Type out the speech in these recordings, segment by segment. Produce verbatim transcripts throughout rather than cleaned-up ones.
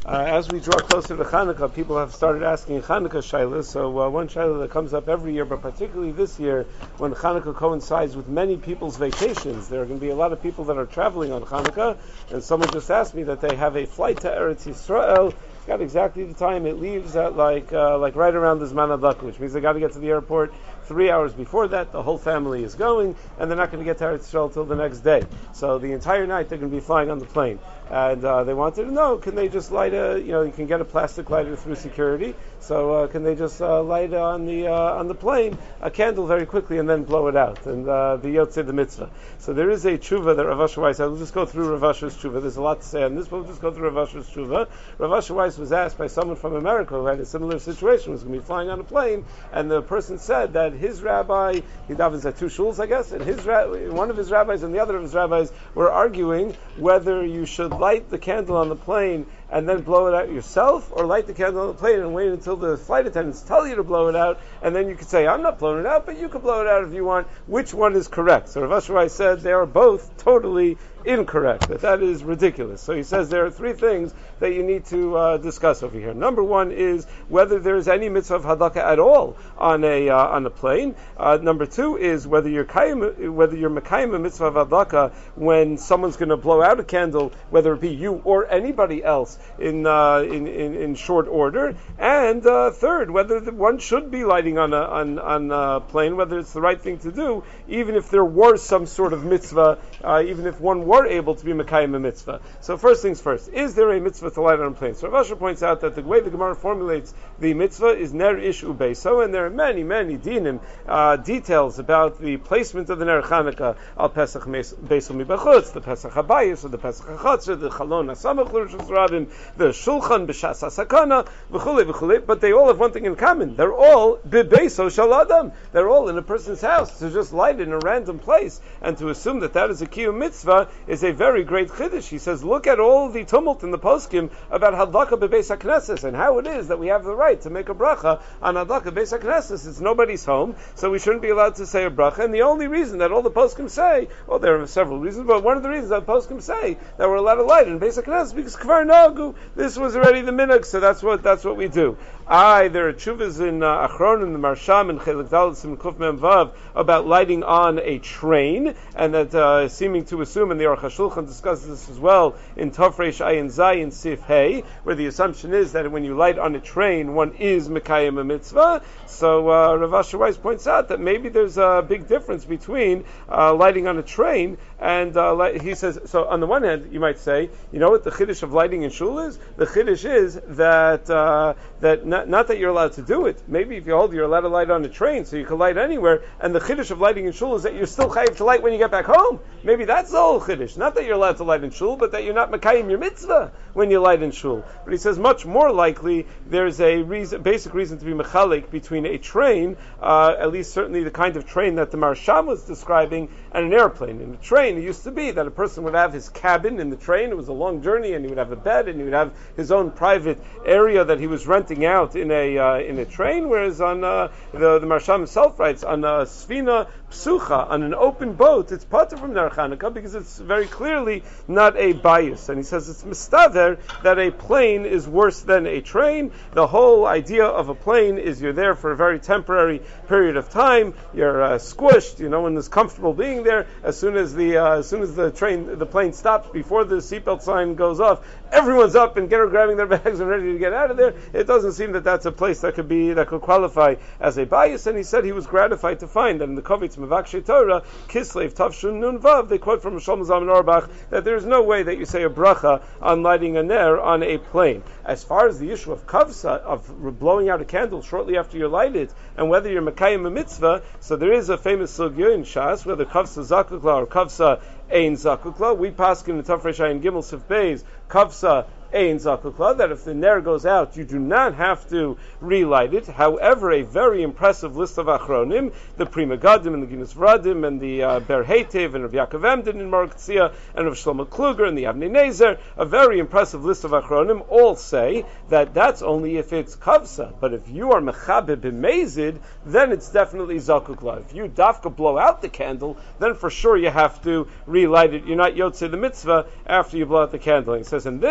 Uh, as we draw closer to Hanukkah, people have started asking Hanukkah shaylas. So uh, one shayla that comes up every year, but particularly this year, when Hanukkah coincides with many people's vacations, there are going to be a lot of people that are traveling on Hanukkah. And someone just asked me that they have a flight to Eretz Yisrael. It's got exactly the time it leaves at like uh, like right around the Zman Hadlaka, which means they got to get to the airport three hours before that. The whole family is going, and they're not going to get to Eretz Yisrael till the next day. So the entire night they're going to be flying on the plane. And uh, they wanted to know, can they just light a, you know, you can get a plastic lighter through security, so uh, can they just uh, light on the uh, on the plane a candle very quickly and then blow it out, and uh, the Yotzei the mitzvah. So there is a tshuva that Rav Asher Weiss said. We'll just go through Rav Asher's tshuva. There's a lot to say on this, but we'll just go through Rav Asher's tshuva. Rav Asher Weiss was asked by someone from America who had a similar situation, was going to be flying on a plane, and the person said that his rabbi, he davens at two shuls, I guess, and his ra- one of his rabbis and the other of his rabbis were arguing whether you should light the candle on the plane and then blow it out yourself, or light the candle on the plane and wait until the flight attendants tell you to blow it out, and then you could say, I'm not blowing it out, but you could blow it out if you want. Which one is correct? So Rav Asher Weiss said they are both totally incorrect, that that is ridiculous. So he says there are three things that you need to uh, discuss over here. Number one is whether there is any mitzvah of hadaka at all on a uh, on a plane. Uh, number two is whether you're kayim, whether you're mekayim a mitzvah of hadaka when someone's going to blow out a candle, whether it be you or anybody else in uh, in, in in short order. And uh, third, whether the, one should be lighting on a on on a plane, whether it's the right thing to do, even if there were some sort of mitzvah, uh, even if one were able to be mekayim a mitzvah. So first things first, is there a mitzvah to light on a plane? So Rav Asher points out that the way the Gemara formulates the mitzvah is ner ish ubeso, and there are many, many dinim, uh, details about the placement of the ner Chanukah al Pesach beisel mibachutz, the Pesach habayis, or the Pesach hachatzer, the chalon hasamach l'rishus rabim, the shulchan b'shas hasakana, v'chule v'chule. But they all have one thing in common: they're all b'beiso shel adam. They're all in a person's house. To just light it in a random place and to assume that that is a kiyum mitzvah is a very great chiddush. He says, look at all the tumult in the poskim about hadlaka bebeis haknesses and how it is that we have the right to make a bracha on hadlaka bebeis haknesses. It's nobody's home, so we shouldn't be allowed to say a bracha. And the only reason that all the poskim say, well, there are several reasons, but one of the reasons that poskim say that we're allowed to light in beis haknesses because kvar nagu, this was already the minhag, so that's what that's what we do. Aye, there are tshuvas in uh, Achron and the Marsham and Chelik Dalet and Kuf Mem Vav about lighting on a train, and that uh, seeming to assume, and the Aruch HaShulchan discusses this as well in Tov Reish Ayin Zayin Sif Hey, where the assumption is that when you light on a train, one is Mekayim a mitzvah. So uh, Rav Asher Weiss points out that maybe there's a big difference between uh, lighting on a train and uh, light, he says, so on the one hand, you might say, you know what the chiddush of lighting in shul is? The chiddush is that uh, that not, not that you're allowed to do it. Maybe if you hold, you're allowed to light on a train, so you can light anywhere, and the chiddush of lighting in shul is that you're still chayiv to light when you get back home. Maybe that's the whole chiddush. Not that you're allowed to light in shul, but that you're not mekayim your mitzvah when you light in shul. But he says much more likely there's a reason, basic reason to be mechalik between a train, uh, at least certainly the kind of train that the Marsham was describing, and an airplane. In a train, it used to be that a person would have his cabin in the train. It was a long journey, and he would have a bed, and he would have his own private area that he was renting out in a uh, in a train. Whereas on uh, the the Marsham himself writes on a svina psucha, on an open boat, it's pater from ner Chanukah because it's very clearly not a bias. And he says it's mistaver that a plane is worse than a train. The whole idea of a plane is you're there for a very temporary period of time. You're uh, squished, you know, and it's comfortable being there. As soon as the uh, as soon as the train the plane stops, before the seatbelt sign goes off, everyone's up and get grabbing their bags and ready to get out of there. It doesn't seem that that's a place that could be that could qualify as a bias. And he said he was gratified to find that in the Kovitz Mevakshei Torah Kislev Tavshun Nun Vav, they quote from Shlomo Zalman Auerbach that there is no way that you say a bracha on lighting a ner on a plane. As far as the issue of kavsa, of blowing out a candle shortly after you light it, and whether you're mekayim a mitzvah, so there is a famous sugya in Shas whether kavsa zakukla or kavsa ein zakukla. We paskin in Tov Reish Ayin Gimel Sif Beis kavsa ein zakukla, that if the ner goes out, you do not have to relight it. However, a very impressive list of achronim, the Pri Megadim and the Ginus Vradim and the uh, Ber Heitev and Rav Yaakov Emden in Markatzia and Rav Shlomo Kluger and the Avnei Nezer, a very impressive list of achronim, all say that that's only if it's kavsa. But if you are mechabe b'mezid, then it's definitely zakukla. If you dafka blow out the candle, then for sure you have to relight it. You're not yotzei the mitzvah after you blow out the candle. And he says, and this is even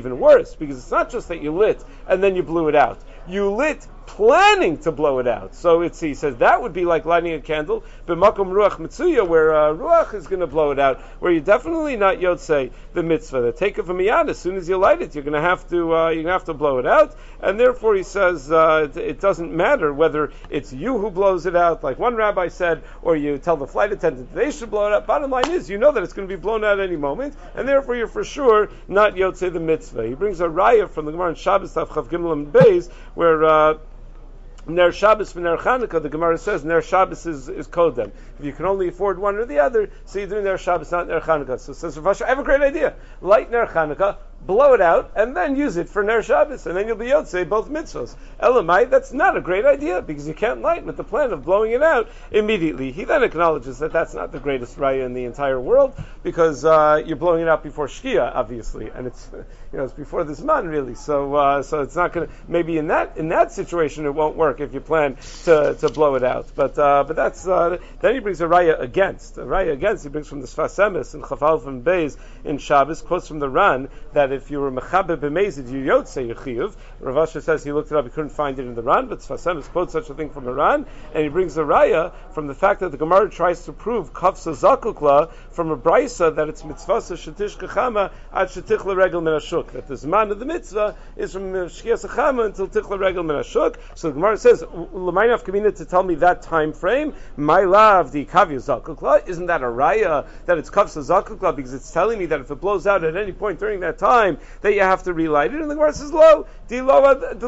even worse, because it's not just that you lit and then you blew it out. You lit planning to blow it out. So it's, he says that would be like lighting a candle, b'makom ruach mitzuya, where uh, ruach is going to blow it out, where you're definitely not yotzei the mitzvah. The take of a miyad, as soon as you light it, you're going to have to uh, you're going to have to blow it out, and therefore he says uh, it, it doesn't matter whether it's you who blows it out, like one rabbi said, or you tell the flight attendant they should blow it out. Bottom line is, you know that it's going to be blown out at any moment, and therefore you're for sure not yotzei the mitzvah. He brings a raya from the Gemara in Shabbos Tav Chav Gimel and Beis, where uh, Ner Shabbos for Ner Chanukah, the Gemara says Ner Shabbos is, is Kodem. If you can only afford one or the other, so you're doing Ner Shabbos, not Ner Chanukah. So says Rav Asher, I have a great idea. Light Ner Chanukah, blow it out, and then use it for Ner Shabbos, and then you'll be yotzei both mitzvahs. Elamai, that's not a great idea, because you can't light with the plan of blowing it out immediately. He then acknowledges that that's not the greatest raya in the entire world, because uh, you're blowing it out before Shkia, obviously, and it's you know it's before this man really. So uh, so it's not going to, maybe in that in that situation it won't work if you plan to, to blow it out. But uh, but that's uh, then he brings a raya against a raya against. He brings from the Sfas Emes and Chafal from Beis in Shabbos, quotes from the Ran that if you were mechaber b'mezid, you yotzei your chiyuv. Rav Asher says he looked it up, he couldn't find it in the Ran, but Sfas Emes quotes such a thing from the Ran, and he brings a raya from the fact that the Gemara tries to prove kafsa zakukla from a brisa that it's mitzvasa shetish kachama ad shetichla regel min hashuk, that the zman of the mitzvah is from shkias achama until tichla regel min hashuk. So the Gemara says l'maynaf kamina to tell me that time frame. My love the kavya zakukla, isn't that a raya that it's kafsa zakukla, because it's telling me that if it blows out at any point during that time that you have to relight it. And the Gemara says lo di lo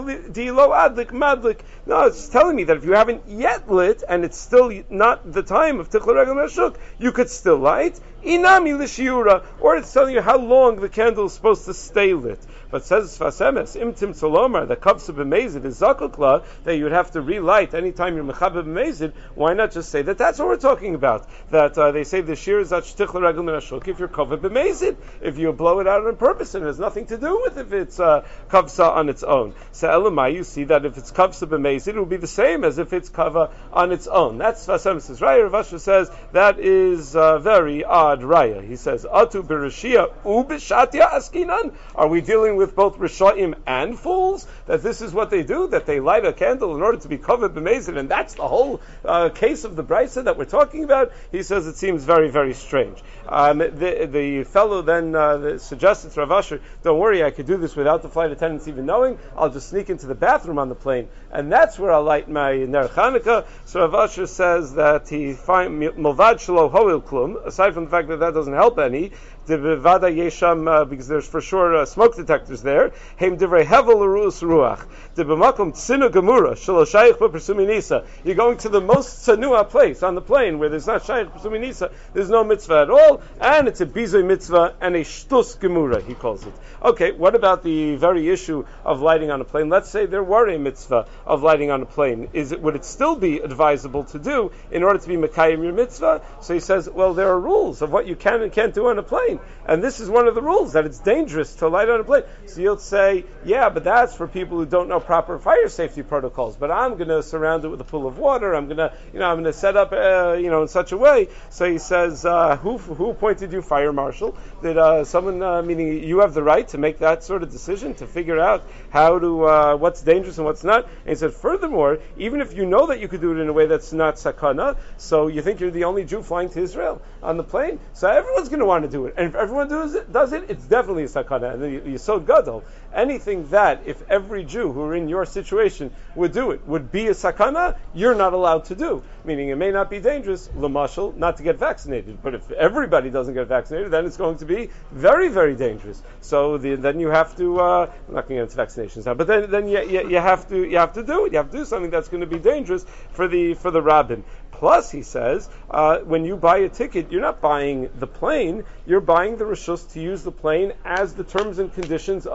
adlik madlik. No, it's telling me that if you haven't yet lit and it's still not the time of tichla regel min hashuk, you could still light. Inami l'shiura, or it's telling you how long the candle is supposed to stay lit. But says Sfas Emes, imtim solomar, the kavsa b'mezid is zakukla, that you would have to relight anytime you're mechaber b'mezid. Why not just say that that's what we're talking about? That uh, they say the shir is at shtichla regel min hashuk if you're kavah b'mezid, if you blow it out on purpose, and it has nothing to do with if it's uh, kavsa on its own. So elamai, you see that if it's kavsa b'mezid, it will be the same as if it's kavah on its own. That's Sfas Emes' right. Rav Asher says that is uh, very odd raya. He says, Atu b'rishia u b'shatya askinan. Are we dealing with both Rishaim and fools? That this is what they do, that they light a candle in order to be covered b'mezid, and that's the whole uh, case of the brisa that we're talking about? He says it seems very, very strange. Um, the, the fellow then uh, suggested to Rav Asher, don't worry, I could do this without the flight attendants even knowing. I'll just sneak into the bathroom on the plane, and that's where I'll light my Ner Chanukah. So Rav Asher says that he find Milvad Shelo Hoil Klum, aside from the fact that that doesn't help any, the Vada Yesham, uh, because there's for sure uh, smoke detectors there. Heim divrei hevel l'ruus ruach. The b'makom tzinu gemura shelo shayich b'persumi nisa. You're going to the most tzanua place on the plane where there's not shayich b'persumi nisa. There's no mitzvah at all, and it's a bizoy mitzvah and a shtus gemura, he calls it. Okay, what about the very issue of lighting on a plane? Let's say there were a mitzvah of lighting on a plane. Is it would it still be advisable to do in order to be mekayim your mitzvah? So he says, well, there are rules of what you can and can't do on a plane. And this is one of the rules, that it's dangerous to light on a plane. So you'll say, yeah, but that's for people who don't know proper fire safety protocols. But I'm going to surround it with a pool of water. I'm going to, you know, I'm going to set up, uh, you know, in such a way. So he says, uh, who who appointed you fire marshal? Did uh, someone, uh, meaning you have the right to make that sort of decision, to figure out how to, uh, what's dangerous and what's not? And he said, furthermore, even if you know that you could do it in a way that's not sakana, so you think you're the only Jew flying to Israel on the plane, so everyone's going to want to do it. And if everyone does it, does it, it's definitely a sakana. And the Yesod Gadol, anything that, if every Jew who are in your situation would do it, would be a sakana, you're not allowed to do. Meaning it may not be dangerous, l'mashal, not to get vaccinated. But if everybody doesn't get vaccinated, then it's going to be very, very dangerous. So the, then you have to, uh, I'm not going to get into vaccinations now, but then, then you, you, you have to, you have to do it. You have to do something that's going to be dangerous for the, for the rabbin. Plus, he says, uh, when you buy a ticket, you're not buying the plane, you're buying the reshus to use the plane as the terms and conditions of the ticket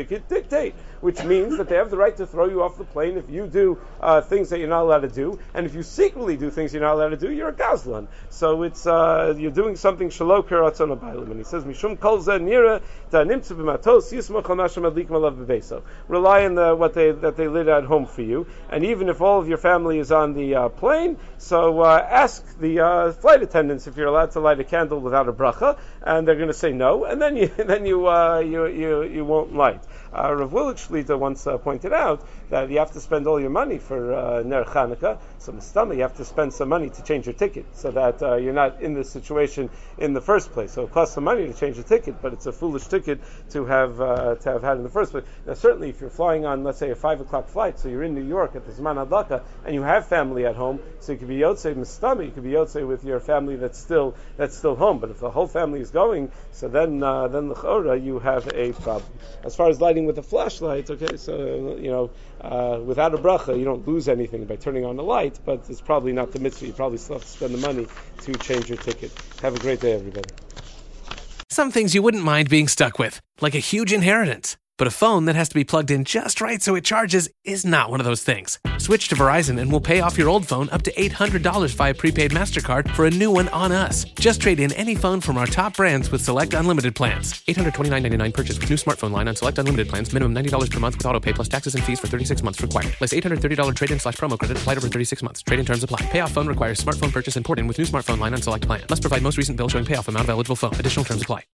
ticket dictate, which means that they have the right to throw you off the plane if you do uh, things that you're not allowed to do, and if you secretly do things you're not allowed to do, you're a gazlan. So it's uh, you're doing something shelo keratzon habaylim. And he says, Mishum kol zeh nira nimtzu b'matos yismach al mashem adlikim alav b'beso. Rely on the, what they that they lit at home for you, and even if all of your family is on the uh, plane, so uh, ask the uh, flight attendants if you're allowed to light a candle without a bracha, and they're going to say no, and then you then you uh, you, you you won't light. Uh, Rav Willig Shlita once uh, pointed out that you have to spend all your money for uh, Ner Chanukah, so Mistama, you have to spend some money to change your ticket, so that uh, you're not in this situation in the first place. So it costs some money to change a ticket, but it's a foolish ticket to have uh, to have had in the first place. Now, certainly, if you're flying on, let's say, a five o'clock flight, so you're in New York at the Zman Hadlaka, and you have family at home, so you could be Yotzei Mistama, you could be Yotzei with your family that's still that's still home. But if the whole family is going, so then uh, then l'chora you have a problem. As far as lighting with a flashlight, okay, so you know, uh, without a bracha, you don't lose anything by turning on the light, but it's probably not the mitzvah. You probably still have to spend the money to change your ticket. Have a great day, everybody. Some things you wouldn't mind being stuck with, like a huge inheritance. But a phone that has to be plugged in just right so it charges is not one of those things. Switch to Verizon and we'll pay off your old phone up to eight hundred dollars via prepaid MasterCard for a new one on us. Just trade in any phone from our top brands with select unlimited plans. eight hundred twenty-nine dollars and ninety-nine cents purchase with new smartphone line on select unlimited plans. Minimum ninety dollars per month with auto pay plus taxes and fees for thirty-six months required. Less eight hundred thirty dollars trade-in slash promo credit applied over thirty-six months. Trade-in terms apply. Payoff phone requires smartphone purchase and port in with new smartphone line on select plan. Must provide most recent bill showing payoff amount of eligible phone. Additional terms apply.